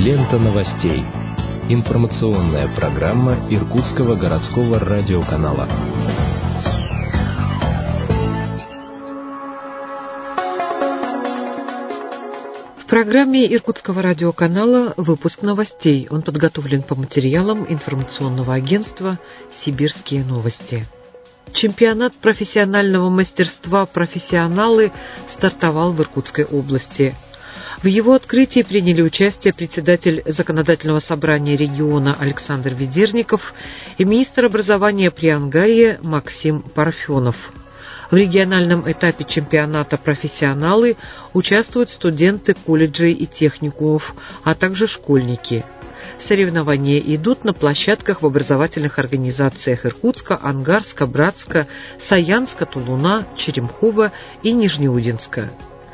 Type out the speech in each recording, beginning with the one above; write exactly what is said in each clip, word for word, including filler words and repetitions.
Лента новостей. Информационная программа Иркутского городского радиоканала. В программе Иркутского радиоканала выпуск новостей. Он подготовлен по материалам информационного агентства «Сибирские новости». Чемпионат профессионального мастерства «Профессионалы» стартовал в Иркутской области. В его открытии приняли участие председатель Законодательного собрания региона Александр Ведерников и министр образования при Ангае Максим Парфенов. В региональном этапе чемпионата «Профессионалы» участвуют студенты колледжей и техникумов, а также школьники. Соревнования идут на площадках в образовательных организациях Иркутска, Ангарска, Братска, Саянска, Тулуна, Черемхова и Нижнеудинска.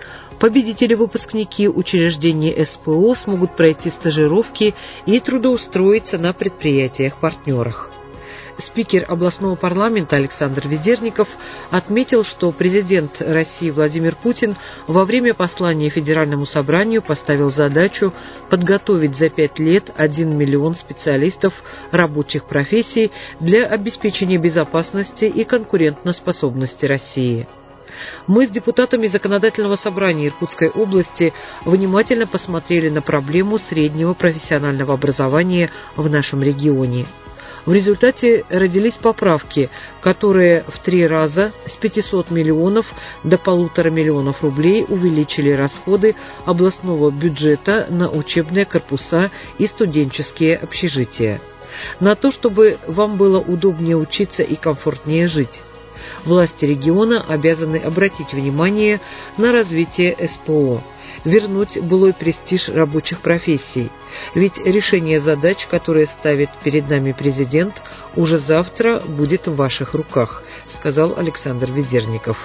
Победители-выпускники учреждений СПО смогут пройти стажировки и трудоустроиться на предприятиях-партнерах. Спикер областного парламента Александр Ведерников отметил, что президент России Владимир Путин во время послания Федеральному собранию поставил задачу подготовить за пять лет один миллион специалистов рабочих профессий для обеспечения безопасности и конкурентоспособности России. Мы с депутатами Законодательного собрания Иркутской области внимательно посмотрели на проблему среднего профессионального образования в нашем регионе. В результате родились поправки, которые в три раза с пятисот миллионов до полутора миллионов рублей увеличили расходы областного бюджета на учебные корпуса и студенческие общежития. На то, чтобы вам было удобнее учиться и комфортнее жить. Власти региона обязаны обратить внимание на развитие СПО, вернуть былой престиж рабочих профессий. Ведь решение задач, которые ставит перед нами президент, уже завтра будет в ваших руках, сказал Александр Ведерников.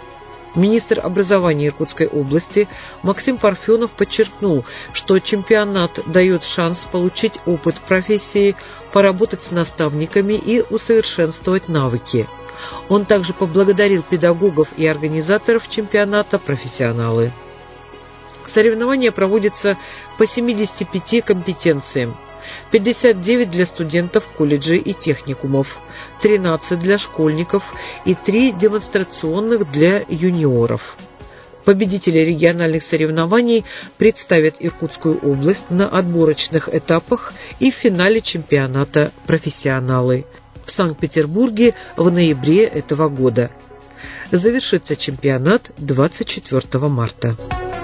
Министр образования Иркутской области Максим Парфенов подчеркнул, что чемпионат дает шанс получить опыт профессии, поработать с наставниками и усовершенствовать навыки. Он также поблагодарил педагогов и организаторов чемпионата «Профессионалы». Соревнования проводятся по семидесяти пяти компетенциям. пятьдесят девять для студентов колледжей и техникумов, тринадцать для школьников и три демонстрационных для юниоров. Победители региональных соревнований представят Иркутскую область на отборочных этапах и в финале чемпионата «Профессионалы» в Санкт-Петербурге в ноябре этого года. Завершится чемпионат двадцать четвёртого марта.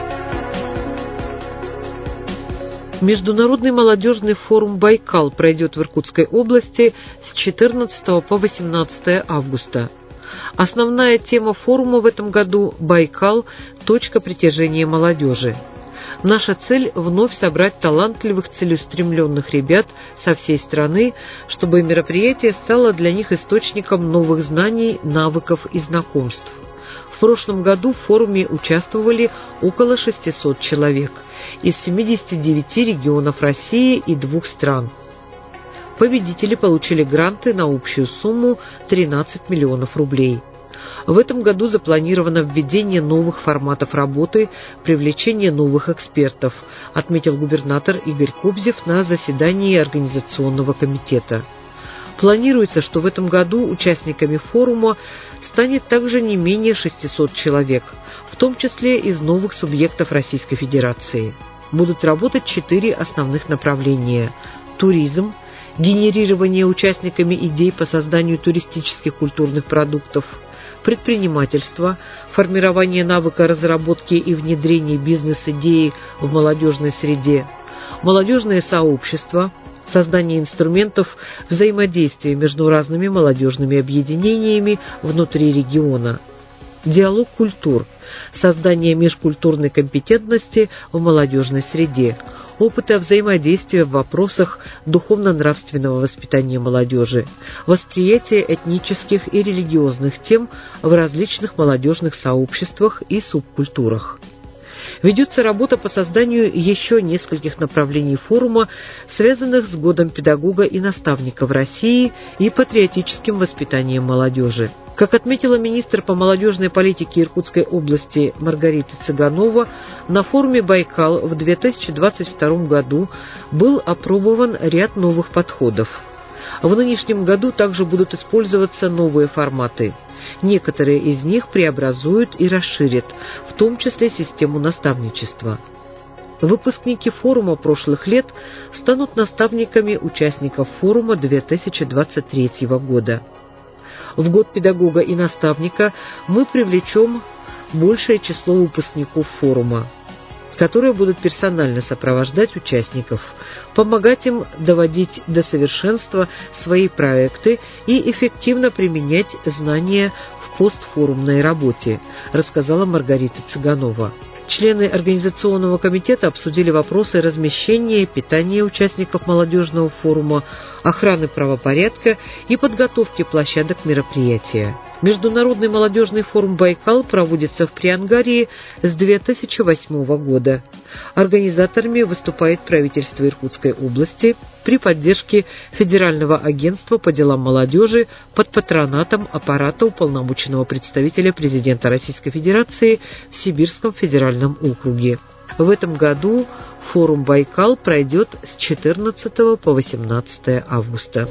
Международный молодежный форум «Байкал» пройдет в Иркутской области с четырнадцатого по восемнадцатое августа. Основная тема форума в этом году – «Байкал. Точка притяжения молодежи». Наша цель – вновь собрать талантливых, целеустремленных ребят со всей страны, чтобы мероприятие стало для них источником новых знаний, навыков и знакомств. В прошлом году в форуме участвовали около шестисот человек из семидесяти девяти регионов России и двух стран. Победители получили гранты на общую сумму тринадцать миллионов рублей. В этом году запланировано введение новых форматов работы, привлечение новых экспертов, отметил губернатор Игорь Кобзев на заседании Организационного комитета. Планируется, что в этом году участниками форума станет также не менее шестисот человек, в том числе из новых субъектов Российской Федерации. Будут работать четыре основных направления – туризм, генерирование участниками идей по созданию туристических культурных продуктов, предпринимательство, формирование навыка разработки и внедрения бизнес-идеи в молодежной среде, молодежное сообщество, создание инструментов взаимодействия между разными молодежными объединениями внутри региона, диалог культур, создание межкультурной компетентности в молодежной среде, опыта взаимодействия в вопросах духовно-нравственного воспитания молодежи, восприятие этнических и религиозных тем в различных молодежных сообществах и субкультурах. Ведется работа по созданию еще нескольких направлений форума, связанных с Годом педагога и наставника в России и патриотическим воспитанием молодежи. Как отметила министр по молодежной политике Иркутской области Маргарита Цыганова, на форуме «Байкал» в две тысячи двадцать втором году был опробован ряд новых подходов. В нынешнем году также будут использоваться новые форматы. Некоторые из них преобразуют и расширят, в том числе систему наставничества. Выпускники форума прошлых лет станут наставниками участников форума две тысячи двадцать третьего года. В Год педагога и наставника мы привлечем большее число выпускников форума, которые будут персонально сопровождать участников, помогать им доводить до совершенства свои проекты и эффективно применять знания в постфорумной работе, рассказала Маргарита Цыганова. Члены организационного комитета обсудили вопросы размещения и питания участников молодежного форума, охраны правопорядка и подготовки площадок мероприятия. Международный молодежный форум «Байкал» проводится в Приангарии с две тысячи восьмого года. Организаторами выступает правительство Иркутской области при поддержке Федерального агентства по делам молодежи под патронатом аппарата уполномоченного представителя президента Российской Федерации в Сибирском федеральном округе. В этом году форум «Байкал» пройдет с четырнадцатого по восемнадцатое августа.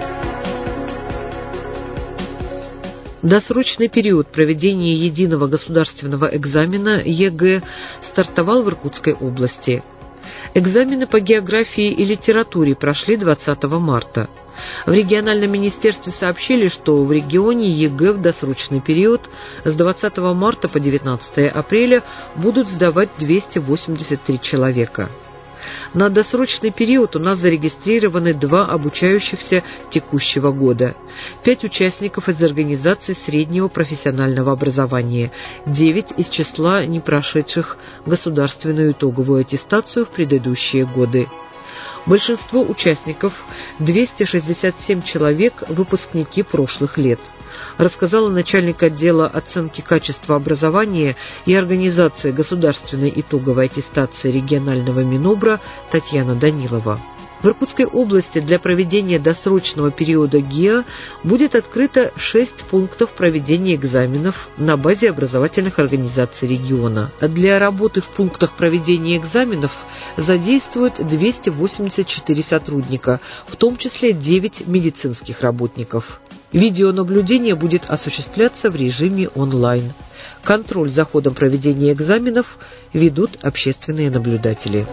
Досрочный период проведения единого государственного экзамена ЕГЭ стартовал в Иркутской области. Экзамены по географии и литературе прошли двадцатого марта. В региональном министерстве сообщили, что в регионе ЕГЭ в досрочный период с двадцатого марта по девятнадцатое апреля будут сдавать двести восемьдесят три человека. На досрочный период у нас зарегистрированы два обучающихся текущего года, пять участников из организаций среднего профессионального образования, девять из числа не прошедших государственную итоговую аттестацию в предыдущие годы. Большинство участников, двести шестьдесят семь человек, выпускники прошлых лет, рассказала начальник отдела оценки качества образования и организации государственной итоговой аттестации регионального Минобра Татьяна Данилова. В Иркутской области для проведения досрочного периода ГИА будет открыто шесть пунктов проведения экзаменов на базе образовательных организаций региона. Для работы в пунктах проведения экзаменов задействуют двести восемьдесят четыре сотрудника, в том числе девять медицинских работников. Видеонаблюдение будет осуществляться в режиме онлайн. Контроль за ходом проведения экзаменов ведут общественные наблюдатели.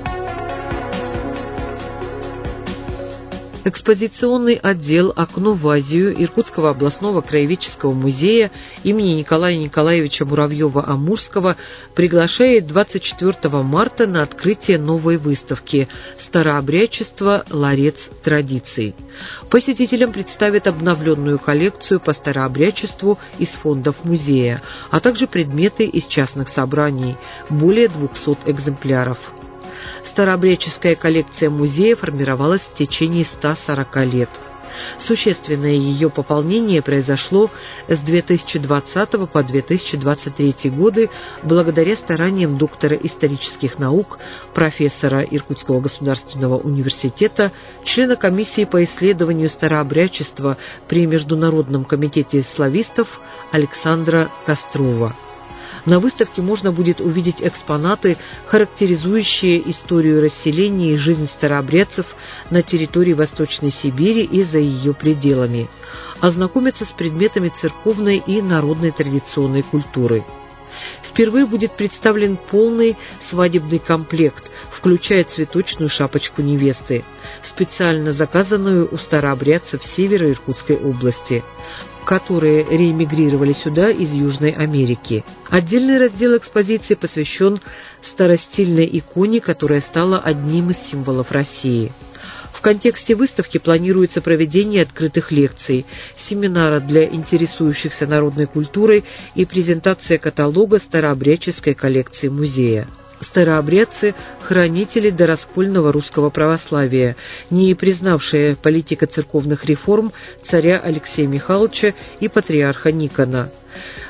Экспозиционный отдел «Окно в Азию» Иркутского областного краеведческого музея имени Николая Николаевича Муравьева-Амурского приглашает двадцать четвёртого марта на открытие новой выставки «Старообрядчество. Ларец традиций». Посетителям представят обновленную коллекцию по старообрядчеству из фондов музея, а также предметы из частных собраний, более двухсот экземпляров. Старообрядческая коллекция музея формировалась в течение ста сорока лет. Существенное ее пополнение произошло с две тысячи двадцатого по две тысячи двадцать третий годы благодаря стараниям доктора исторических наук, профессора Иркутского государственного университета, члена комиссии по исследованию старообрядчества при Международном комитете славистов Александра Кострова. На выставке можно будет увидеть экспонаты, характеризующие историю расселения и жизнь старообрядцев на территории Восточной Сибири и за ее пределами, ознакомиться с предметами церковной и народной традиционной культуры. Впервые будет представлен полный свадебный комплект, включая цветочную шапочку невесты, специально заказанную у старообрядцев севера Иркутской области, которые реэмигрировали сюда из Южной Америки. Отдельный раздел экспозиции посвящен старостильной иконе, которая стала одним из символов России. В контексте выставки планируется проведение открытых лекций, семинара для интересующихся народной культурой и презентация каталога старообрядческой коллекции музея. Старообрядцы – хранители дораскольного русского православия, не признавшие политико-церковных реформ царя Алексея Михайловича и патриарха Никона.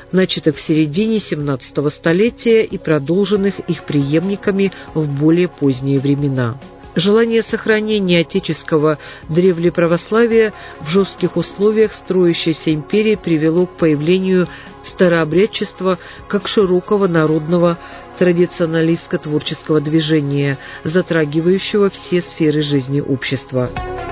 начатых в середине семнадцатого столетия и продолженных их преемниками в более поздние времена. Желание сохранения отеческого древлеправославия в жестких условиях строящейся империи привело к появлению старообрядчества как широкого народного традиционалистско-творческого движения, затрагивающего все сферы жизни общества.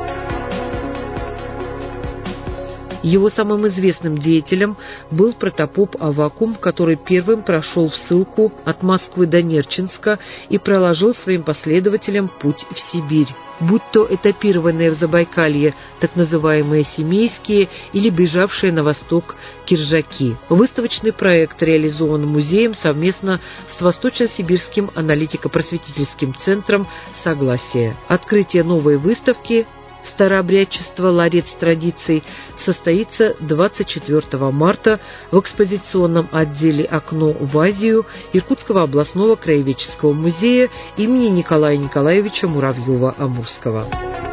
Его самым известным деятелем был протопоп Аввакум, который первым прошел в ссылку от Москвы до Нерчинска и проложил своим последователям путь в Сибирь, будь то этапированные в Забайкалье так называемые семейские или бежавшие на восток киржаки. Выставочный проект реализован музеем совместно с Восточно-Сибирским аналитико-просветительским центром «Согласие». Открытие новой выставки «Старообрядчество. Ларец традиций» состоится двадцать четвёртого марта в экспозиционном отделе «Окно в Азию» Иркутского областного краеведческого музея имени Николая Николаевича Муравьева-Амурского.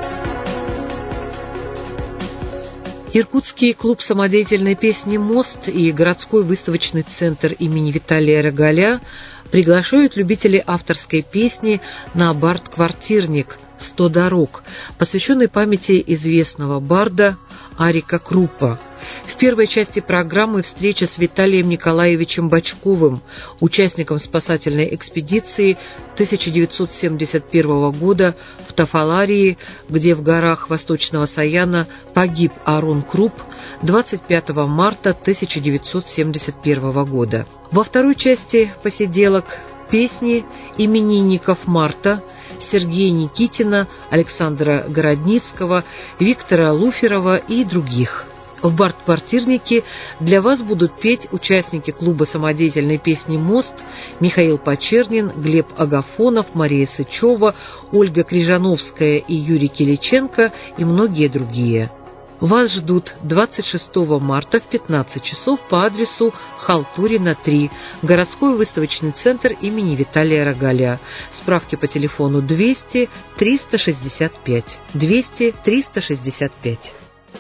Иркутский клуб самодеятельной песни «Мост» и городской выставочный центр имени Виталия Рогаля приглашают любителей авторской песни на бард-квартирник «Сто дорог», посвященный памяти известного барда Арика Круппа. В первой части программы встреча с Виталием Николаевичем Бочковым, участником спасательной экспедиции тысяча девятьсот семьдесят первого года в Тафаларии, где в горах Восточного Саяна погиб Арон Крупп двадцать пятого марта тысяча девятьсот семьдесят первого года. Во второй части посиделок песни именинников марта Сергея Никитина, Александра Городницкого, Виктора Луферова и других. В бард-квартирнике для вас будут петь участники клуба самодеятельной песни «Мост» Михаил Почернин, Глеб Агафонов, Мария Сычева, Ольга Крижановская и Юрий Киличенко и многие другие. Вас ждут двадцать шестого марта в пятнадцать часов по адресу Халтурина, три, городской выставочный центр имени Виталия Рогаля. Справки по телефону двести триста шестьдесят пять. двести триста шестьдесят пять.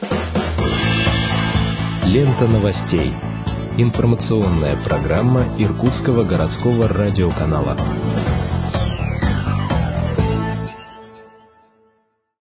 Лента новостей. Информационная программа Иркутского городского радиоканала.